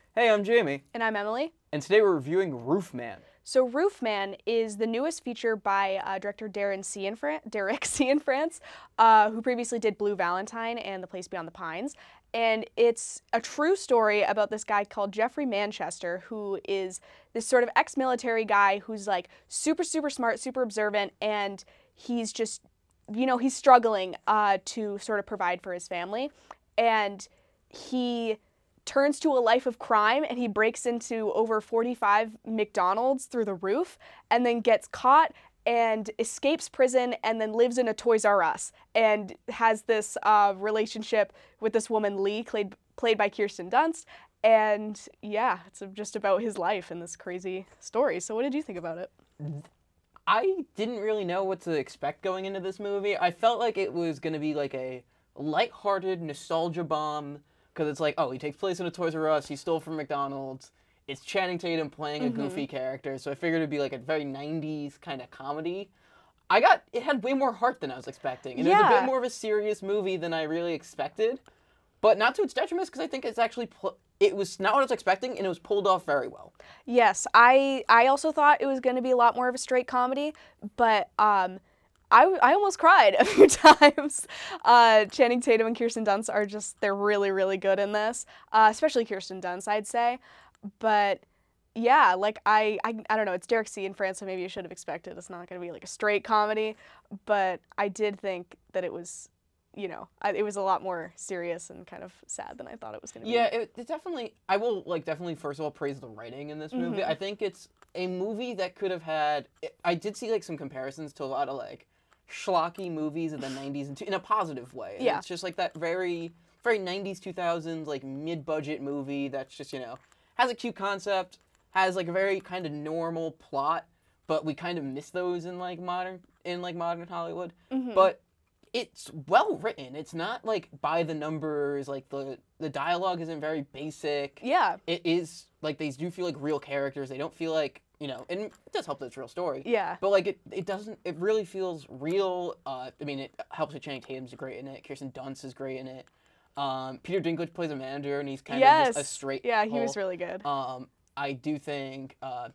Hey, I'm Jamie, And I'm Emily. and today we're reviewing Roof Man. So Roofman is the newest feature by director Derek Cianfrance, who previously did Blue Valentine and The Place Beyond the Pines. And it's a true story about this guy called Jeffrey Manchester, who is this sort of ex-military guy who's like super, super smart, super observant, and he's just, he's struggling to sort of provide for his family. And he turns to a life of crime and he breaks into over 45 McDonald's through the roof and then gets caught and escapes prison and then lives in a Toys R Us and has this relationship with this woman, Lee, played by Kirsten Dunst. And yeah, it's just about his life in this crazy story. So what did you think about it? I didn't really know what to expect going into this movie. I felt like it was going to be like a lighthearted nostalgia bomb because it's like, oh, he takes place in a Toys R Us, he stole from McDonald's. It's Channing Tatum playing a goofy character, so I figured it'd be like a very 90s kind of comedy. It had way more heart than I was expecting, and it was a bit more of a serious movie than I really expected. But not to its detriment, because I think it's actually, it was not what I was expecting, and it was pulled off very well. Yes, I also thought it was going to be a lot more of a straight comedy, but I almost cried a few times. Channing Tatum and Kirsten Dunst they're really, really good in this, especially Kirsten Dunst, I'd say. But yeah, like I don't know, it's Derek Cianfrance, so maybe you should have expected it's not going to be like a straight comedy, but I did think that it was, it was a lot more serious and kind of sad than I thought it was going to be. Yeah, it definitely, I will definitely first of all praise the writing in this movie. I think it's a movie that could have had, I did see some comparisons to a lot of schlocky movies of the 90s in a positive way. And it's just that very, very 90s, 2000s, mid-budget movie that's just, has a cute concept, has a very kind of normal plot, but we kind of miss those in modern Hollywood. But it's well written. It's not by the numbers. The dialogue isn't very basic. Yeah. It is they do feel like real characters. They don't feel like, and it does help that it's a real story. Yeah. But it doesn't. It really feels real. I mean, it helps that Channing Tatum's great in it. Kirsten Dunst is great in it. Peter Dinklage plays a manager, and he's kind of just a straight. Yeah, he was really good. I do think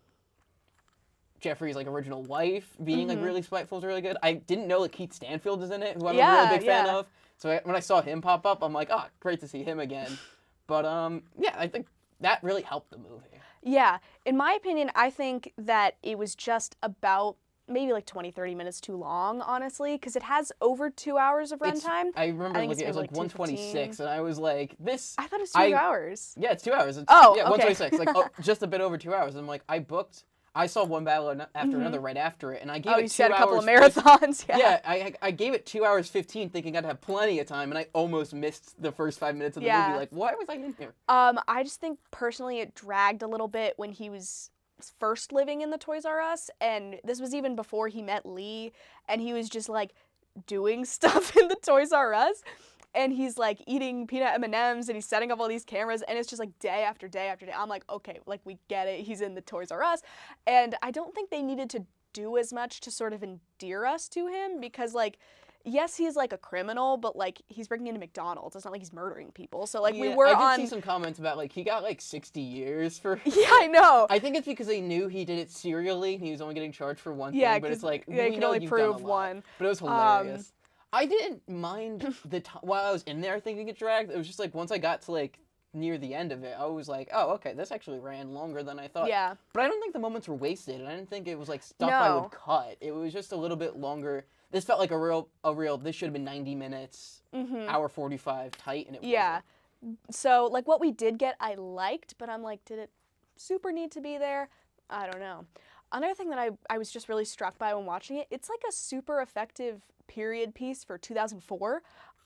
Jeffrey's original wife being really spiteful is really good. I didn't know Keith Stanfield is in it, who I'm a really big fan of. So when I saw him pop up, I'm like, oh, great to see him again. But yeah, I think that really helped the movie. Yeah, in my opinion, I think that it was just about maybe 20, 30 minutes too long, honestly, because it has over 2 hours of runtime. I remember it was 126, and I was like, this. I thought it was 2 hours. Yeah, it's 2 hours. Yeah, 126, just a bit over 2 hours. I'm like, I saw one battle after another right after it, and I gave it 2 hours. Oh, you said a couple of marathons, yeah. Yeah, I gave it 2 hours 15, thinking I'd have plenty of time, and I almost missed the first 5 minutes of the movie. Why was I in here? I just think personally it dragged a little bit when he was first living in the Toys R Us, and this was even before he met Lee, and he was just doing stuff in the Toys R Us. And he's eating peanut M&Ms and he's setting up all these cameras and it's just day after day after day. I'm like, okay, we get it. He's in the Toys R Us. And I don't think they needed to do as much to sort of endear us to him because yes, he's a criminal, but he's breaking into McDonald's. It's not like he's murdering people. So I did see some comments about he got 60 years for. Yeah, I know. I think it's because they knew he did it serially and he was only getting charged for one thing. But it's they we can know only you've prove done a lot. one. But it was hilarious. I didn't mind the time while I was in there thinking it dragged. It was just once I got to near the end of it, I was like, oh, okay, this actually ran longer than I thought. Yeah. But I don't think the moments were wasted, and I didn't think it was stuff I would cut. It was just a little bit longer. This felt like a real. This should have been 90 minutes, hour 45 tight, and it wasn't. So what we did get, I liked, but I'm did it super need to be there? I don't know. Another thing that I was just really struck by when watching it, it's a super effective period piece for 2004.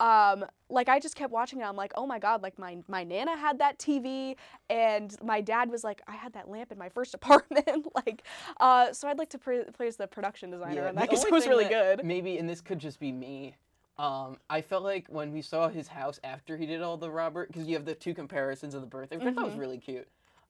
I just kept watching it. I'm like, oh my god, my Nana had that TV, and my dad was like, I had that lamp in my first apartment. So I'd like to praise the production designer on that because it was really good. Maybe, and this could just be me. I felt when we saw his house after he did all the Robert, because you have the two comparisons of the birthday, which I thought was really cute.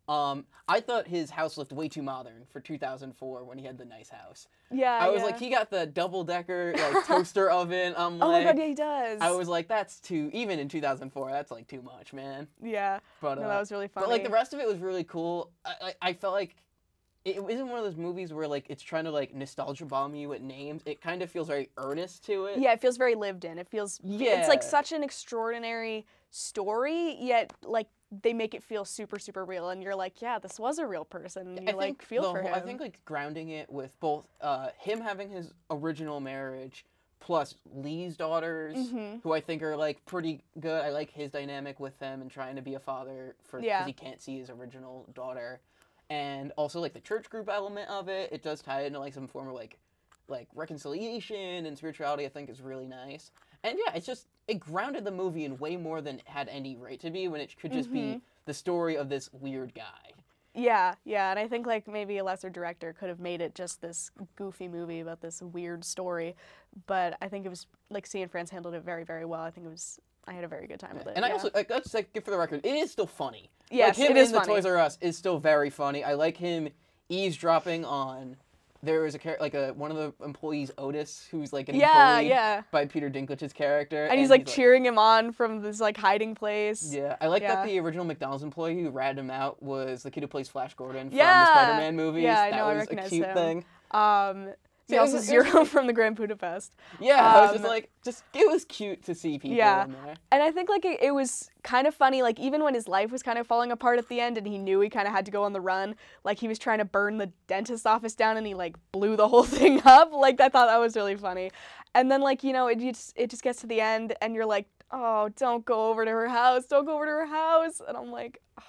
I thought his house looked way too modern for 2004 when he had the nice house. Yeah, I was yeah. like, he got the double-decker like toaster oven. I'm Oh my like, god, yeah, he does. I was like, that's too, even in 2004, that's like too much, man. Yeah. But No, that was really funny. But like the rest of it was really cool. I felt like it isn't one of those movies where like it's trying to like nostalgia bomb you with names. It kind of feels very earnest to it. Yeah, it feels very lived in. It feels Yeah. It's like such an extraordinary story, yet like they make it feel super, super real, and you're like, yeah, this was a real person. And you like feel for him. I think like grounding it with both him having his original marriage plus Lee's daughters, who I think are like pretty good. I like his dynamic with them and trying to be a father for because he can't see his original daughter, and also like the church group element of it. It does tie into like some form of like reconciliation and spirituality. I think is really nice. And yeah, it grounded the movie in way more than it had any right to be when it could just be the story of this weird guy. Yeah, yeah, and I think like maybe a lesser director could have made it just this goofy movie about this weird story, but I think it was like Cian-France handled it very, very well. I had a very good time with it. And I also let's like for the record, it is still funny. Yes, like him it is in the funny. Toys R Us is still very funny. I like him eavesdropping on. There was one of the employees, Otis, who's like getting bullied by Peter Dinklage's character, and he's like cheering him on from this like hiding place. Yeah, I like that the original McDonald's employee who ratted him out was the kid who plays Flash Gordon from the Spider-Man movies. Yeah, I that know, I was recognize a cute him. thing. He also Zero from the Grand Budapest. Yeah, I was just like, it was cute to see people in there. And I think like it was kind of funny, like even when his life was kind of falling apart at the end and he knew he kind of had to go on the run, like he was trying to burn the dentist's office down and he like blew the whole thing up. Like I thought that was really funny. And then like, you know, it just gets to the end and you're like, oh, don't go over to her house. Don't go over to her house. And I'm like, oh.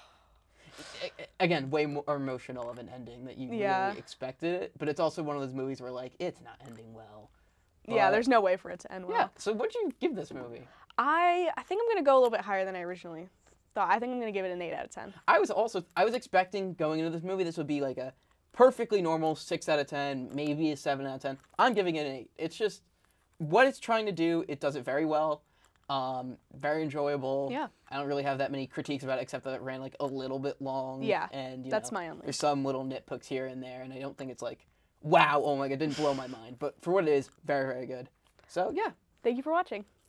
Again, way more emotional of an ending that you really expected it, but it's also one of those movies where like it's not ending well. But, yeah, there's no way for it to end well. Yeah. So what'd you give this movie? I think I'm gonna go a little bit higher than I originally thought. I think I'm gonna give it an 8 out of 10. I was expecting going into this movie this would be like a perfectly normal 6 out of 10, maybe a 7 out of 10. I'm giving it an 8. It's just what it's trying to do. It does it very well. Very enjoyable. Yeah. I don't really have that many critiques about it except that it ran like a little bit long. Yeah. And that's my only. There's some little nitpicks here and there, and I don't think it's like, wow, oh my god, it didn't blow my mind. But for what it is, very, very good. So yeah. Thank you for watching.